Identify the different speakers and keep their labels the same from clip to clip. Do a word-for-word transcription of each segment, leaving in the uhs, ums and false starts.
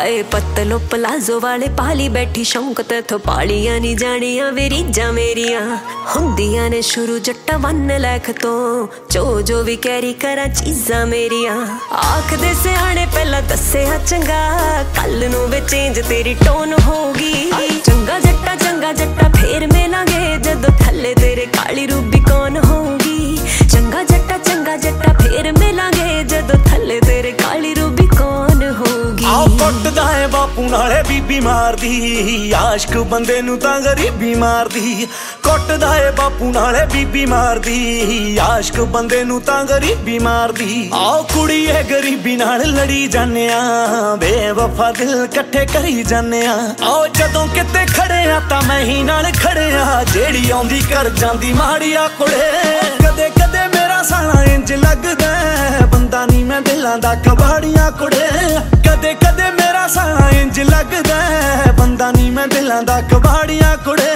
Speaker 1: हाय पतलो palazzo वाले पाली बैठी शौक तेथों पालियां नी जानियां वे रीझां मेरियां हुंदियां ने शुरू जट्टा वन लैख तो जो जो भी कैरी करा चीज़ां मेरियां आखदे सियाणे पहला दस्सिया चंगा कल नूं वे चेंज तेरी टोन होगी चंगा जट्टा चंगा जट्टा फेर मिलांगे जदों थल्ले तेरे काली रूबी कौन होगी चंगा जट्टा चंगा जट्टा फेर मिलांगे जदों थल्ले तेरे काली रूबी कौन होगी।
Speaker 2: आओ कुटदा है बापू नाले बीबी मारदी आशिक बंदे नूं तां गरीबी मारदी कुटदा है बापू नाले बीबी मारदी आशिक बंदे नूं तां गरीबी मारदी आओ कुड़ीए गरीबी नाल लड़ी जाने आ बेवफा दिल कट्ठे करी जाने आ आओ जदों किते खड़े आ तां मैं ही नाल खड़े आ जेड़ी आउंदी कर जांदी माड़िया कुड़े कदे कदे मेरा साला इंज लगदा बंदा नी मैं दिलां दा कबाड़ियां कुड़े कदे कदे मेरा साला इंज लगदा बंदा नी मैं दिलां दा कबाड़ियां कुड़े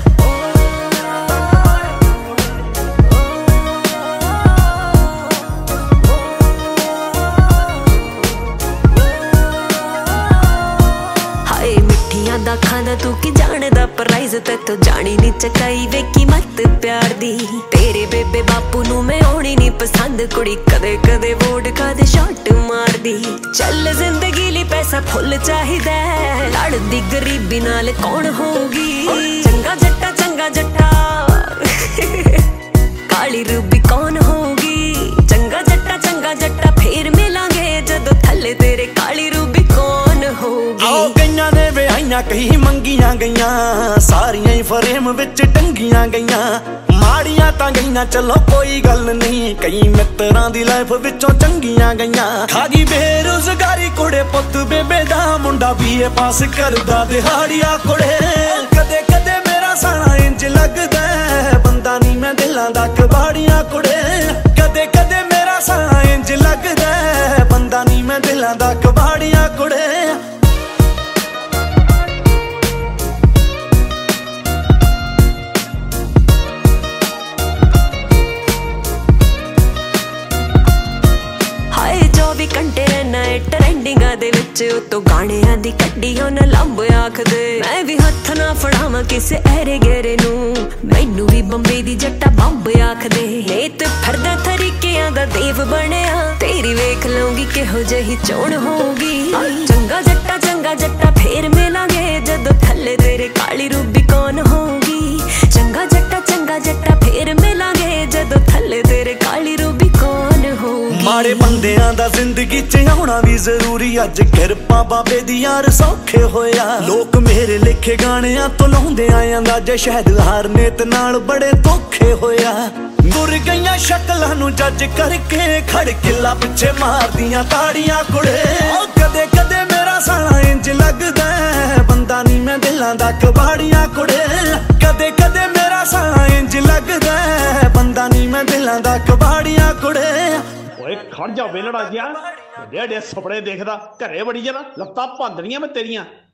Speaker 1: हाय मिठियां दा खाना तू की जानदा प्राइज तेथों जानी नी चकाई वे कीमत प्यार दी तेरे बेबे बापू नूं मैं आउणी नी पसंद कुड़ी कदे कदे वोडका दे शॉट मार दी चल जिंदगी ली पैसा फुल चाहिदा लड़दी गरीबी नाल कौन होगी चंगा जट्टा चंगा जट्टा काली रूबी कौन होगी चंगा जट्टा चंगा जट्टा फेर मिलांगे जदों थल्ले तेरे काली रूबी कौन होगी।
Speaker 2: आओ गईयां ने विआहियां कई मंगियां गईयां सारियां ही फरेम विच टंगियां गईयां माड़ियां तां गईयां चलो कोई गल नहीं कई मित्रां दी लाइफ विचों चंगियां गईयां खा गई बेरोजगारी कुड़े पुੱਤ बेबे दा मुंडा बीए पास करदा दिहाड़िया कुड़े कदे कदे मेरा साला इंज लगदा बंदा नी मैं दिलां दा कबाड़ियां कुड़े कदे कदे मेरा साला इंज लगदा बंदा नी मैं दिलां दा कबाड़ियां कुड़े।
Speaker 1: चौबी घंटे रहना है ट्रेंडिंगा दे विच उतो गाणियां दी कड्डियों न लंब आखदे मैं भी हत्थ ना फड़ावां किसे ऐरे गैरे नूं मैनू भी बंबे दी जट्टा बंब आखदे नेत फरदा तरीकियां दा देव बनिया तेरी वेख लऊंगी किहो जही चोण होगी चंगा जट्टा चंगा जट्टा फेर मिलांगे जदों थल्ले तेरे काली रूबी कौन होगी चंगा जट्टा चंगा जट्टा फेर मिलांगे जदों थल्ले तेरे काली रूबी कौन होगी।
Speaker 2: माड़े बंदियां दा जिंदगी च आउणा भी जरूरी अज किरपा बाबे दी यार सौखे होया लोक मेरे लिखे गाणियां तो लाउंदे आंदा जे शायद हार नेत नाल बड़े धोखे होया गुर गईयां शक्लां नूं जज करके खड़ किला पिछे मारदियां ताड़ियां कुड़े कदे कदे मेरा साला इंज लगदा बंदा नी मैं दिलां दा कबाड़ियां कुड़े कदे कदे मेरा साला इंज लगदा बंदा नी मैं दिलां दा कबाड़ियां कुड़े।
Speaker 3: ओए खड़ जा वेलड़ा जिया ਡੇ ਡੇ ਸੁਪਨੇ ਦੇਖਦਾ ਘਰੇ ਬੜੀ ਜਨਾ ਲੱਤਾਂ ਭੰਦਣੀਆਂ ਮੈਂ ਤੇਰੀਆਂ।